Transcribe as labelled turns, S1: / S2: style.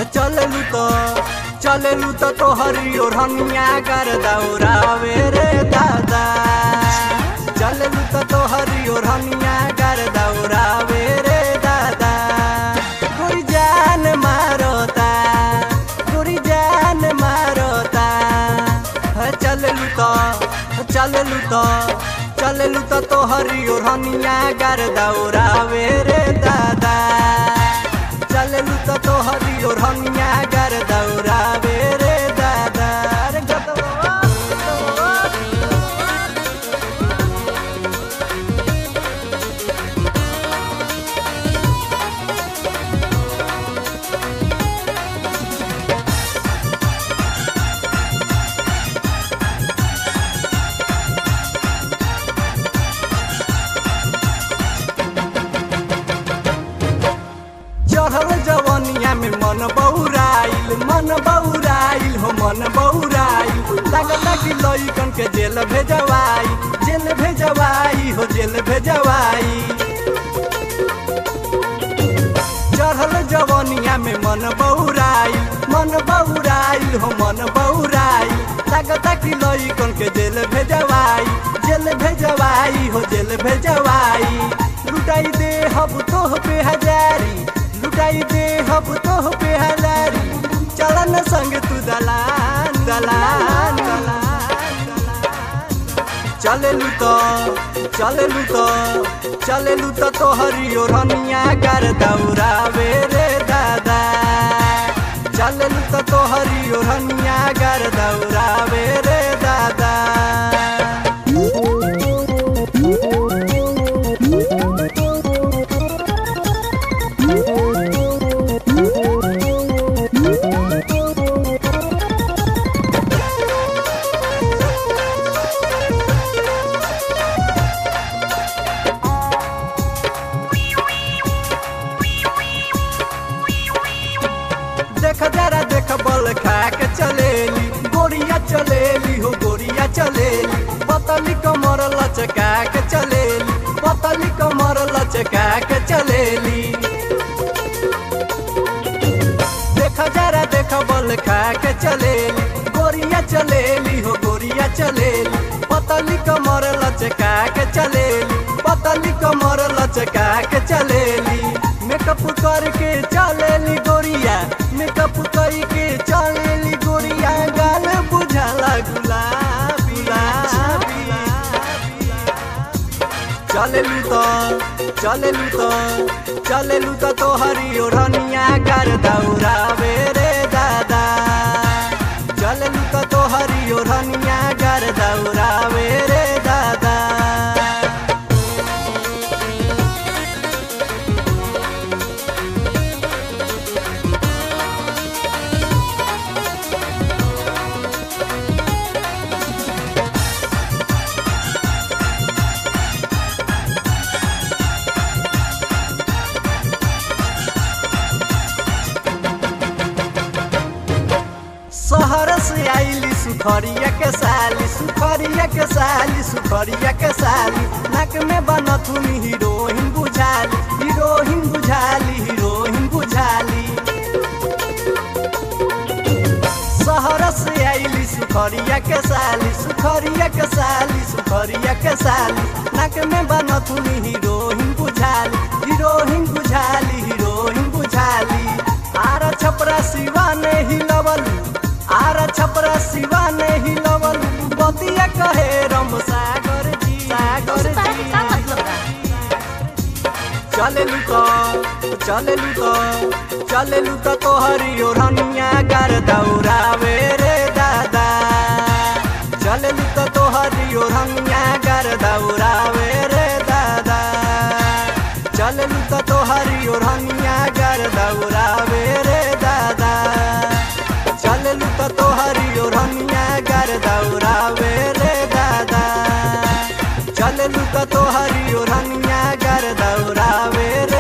S1: चललू तो तोहरी ओढ़निया कर दौरावे रे दादा। चललू तो तोहरी ओढ़निया कर दौरावे रे दादा। गोरी जान मारोता, गोरी जान मारोता। चललू तो तोहरी ओढ़निया कर दौरावे रे दादा। चललू तो तोहरी ओढ़निया कर दौरावे रे दादा। चढ़ल जवनिया में मन बौराइल हो मन बौराइल। लगता कि लइकन के जेल भेजवाई हो जेल भेजवाई। चढ़ल जवनिया में मन बौराइल हो मन बौराइल। लगता कि लइकन के जेल भेजवाई हो जेल भेजवाई। लुटाई दे हब तोह पे हजारी, लुटाई दे हब तोह पे हजारी। चलन संग तू दलान दलान दलान। चललू तो तोहरी ओढ़निया कर दौरावे रे दादा। चललू तो तोहरी ओढ़निया कर दौरावे रे दादा। देख जरा देख बल खा के चलेली, गोरिया चलेली हो गोरिया चलेली। पतली कमर लचका के चलेली, पतली कमर लचका के चलेली। देख जरा देख बल खा के चलेली, गोरिया चलेली हो गोरिया चलेली। पतली कमर लचका के चलेली, पतली कमर लचका के चलेली। मेकअप करके चलेली गोरिया, मेकअप करके चलेली गोरिया। गाल बुझाला गुलाबी। चललू तो तोहरी ओढ़निया कर दौरावे रे दादा। चललू तो तोहरी ओढ़निया कर दौरावे रे दादा। शहर से आईली सुखरिया के साली, सुखरिया के साली, सुखरिया के साली। नाक में बनथुनी हीरोइन बुझाली, हीरोइन बुझाली, हीरोइन बुझाली। शहर से आईली सुखरिया के साली, सुखरिया के साली, सुखरिया के साली। नाक में बनथुनी हीरोइन बुझाली, हीरोइन बुझाली, हीरोइन बुझाली। आरा छपरा सिवा ने हिलवलू, आरा छपरा सिवा ने हिलवलू। बतिया कहे रम सागर जी, सागर जी। चललू तो तोहरी ओढ़निया कर दौरावे रे दादा। चललू तो तोहरी ओढ़निया कर दौरावे रे दादा। चललू तो तोहरी ओढ़निया कर दौरावे रे दादा। चललू तो तोहरी ओढ़निया कर दौरावे रे दादा। चललू तो तोहरी ओढ़निया कर दौरावे रे